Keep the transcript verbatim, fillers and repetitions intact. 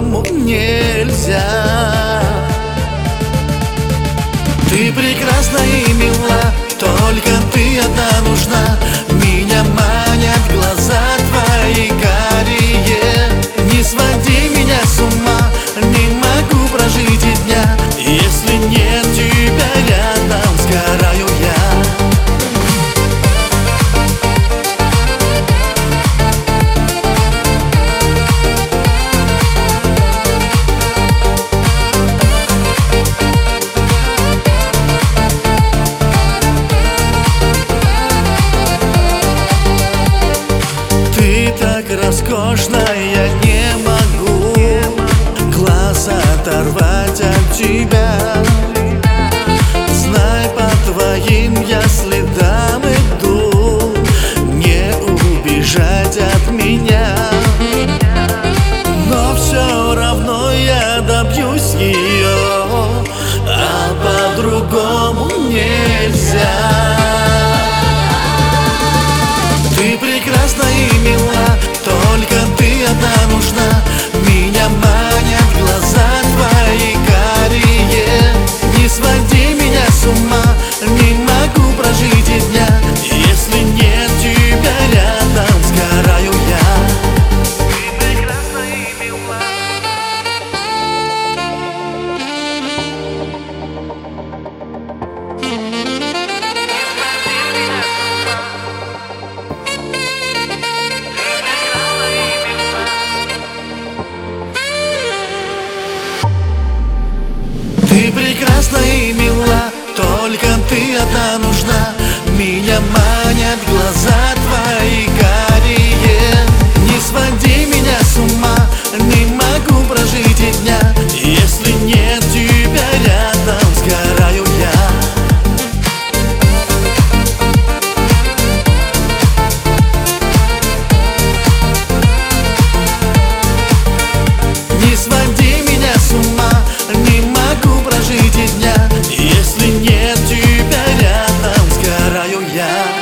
по-другому нельзя. Ты прекрасна и мила, только ты одна нужна. Меня манят глаза твои карие. Не своди меня с ума, не могу прожить и дня. Если нет тебя рядом, сгораю я. Роскошно я не могу глаз оторвать от тебя. Знай, по твоим я следам иду, не убежать от меня. Но все равно я добьюсь ее, а по-другому нельзя. Ты прекрасна и мила, только ты одна нужна. Меня манят глаза твои карие. Не своди меня с ума, не могу прожить и дня. Если нет тебя рядом, сгораю я. Ты прекрасна и мила. Ты прекрасна и мила, только ты одна нужна. Меня манят глаза твои карие. Не своди меня с ума, не могу прожить и дня. Если нет тебя рядом, сгораю я. Не своди меня с ума, не могу прожить и дня. Если нет тебя рядом, сгораю я.